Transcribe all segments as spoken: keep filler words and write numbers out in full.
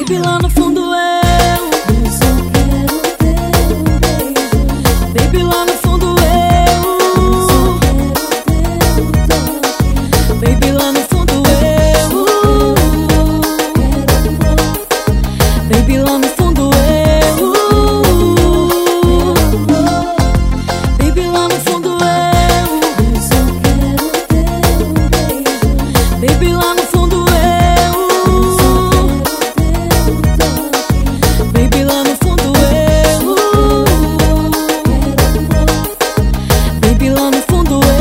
Baby, lá no fundo eu Eu só quero ter um beijo. Baby, lá no fundo eu Eu só quero ter um toque. Baby, lá no fundo eu Baby, lá no fundo eu Baby, lá no fundo eu Eu só quero ter um beijo. Baby, lá no fundo eu Baby, lá no fundo eu Baby, lá no fundo eu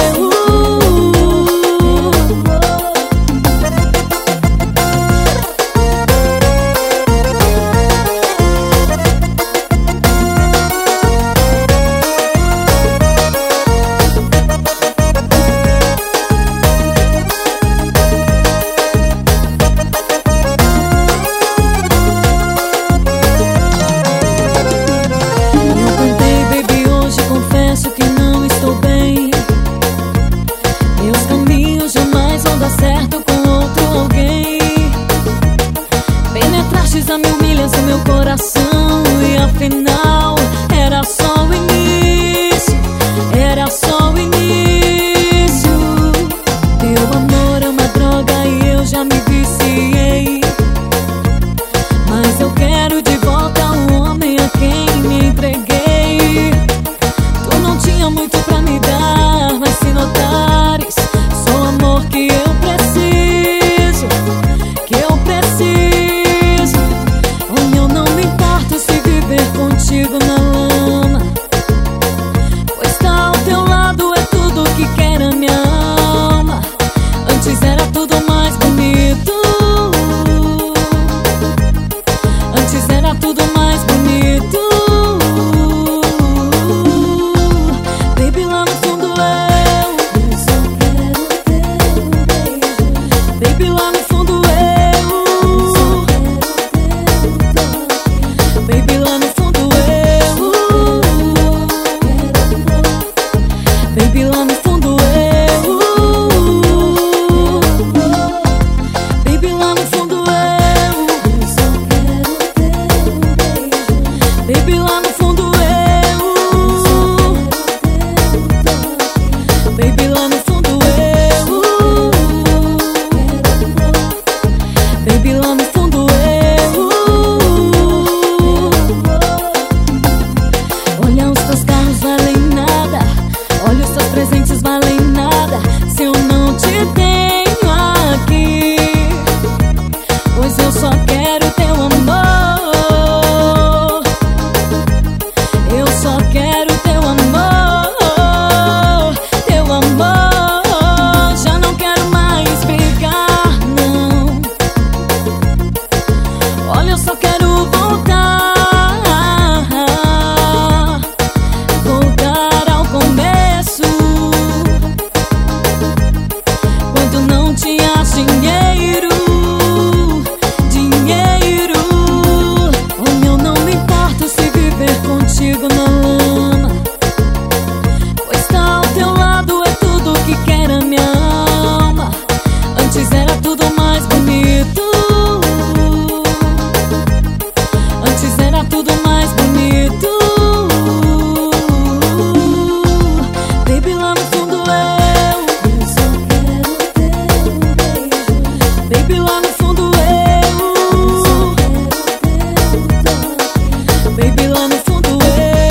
certo com outro alguém. Penetrastes a mil milhas no meu coração e afinal era só o início, era só o início. Teu amor é uma droga e eu já me viciei, mas eu quero de volta o homem a quem me entreguei. Tu não tinha muito pra me dar, mas se notares, sou o amor que eu preciso, que eu preciso. Olha, eu não me importo se viver contigo na lama, pois estar ao teu lado é tudo que quer a minha alma. Antes era tudo mais bonito, antes era tudo mais bonito. Baby, lá no fundo eu Eu só quero ter um beijo. Baby, lá no fundo eu Eu só quero ter um toque. Baby, lá no fundo eu Baby, lá no fundo eu Baby, lá no fundo eu Eu só quero ter um beijo. Baby, lá no fundo eu Baby, lá no fundo eu Baby, lá no fundo eu Olha, os teus carros valem nada, olha, os teus presentes valem nada se eu não te tenho aqui, pois eu só quero teu amor, eu só quero teu amor, teu amor. Já não quero mais brigar, não. Olha, eu só quero voltar, voltar ao começo, quando não tinha dinheiro, dinheiro. Olha, eu não me importo se viver contigo na lama, pois estar ao teu lado é tudo que quer a minha alma. Antes era tudo mais bonito, antes era tudo mais bonito. Baby, lá no fundo eu Eu só quero ter um beijo. Baby, lá no fundo eu Eu só quero ter um toque. Baby, lá no fundo eu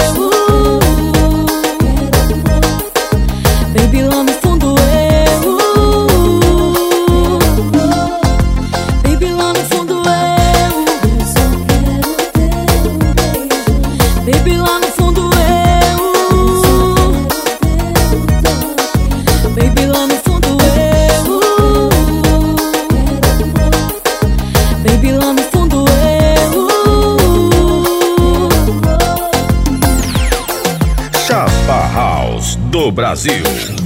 Baby, lá no fundo eu Baby, lá no fundo eu Eu só quero ter um beijo. Baby, lá no fundo eu Baby, lá no fundo eu Baby, lá no fundo eu Chapa House do Brasil.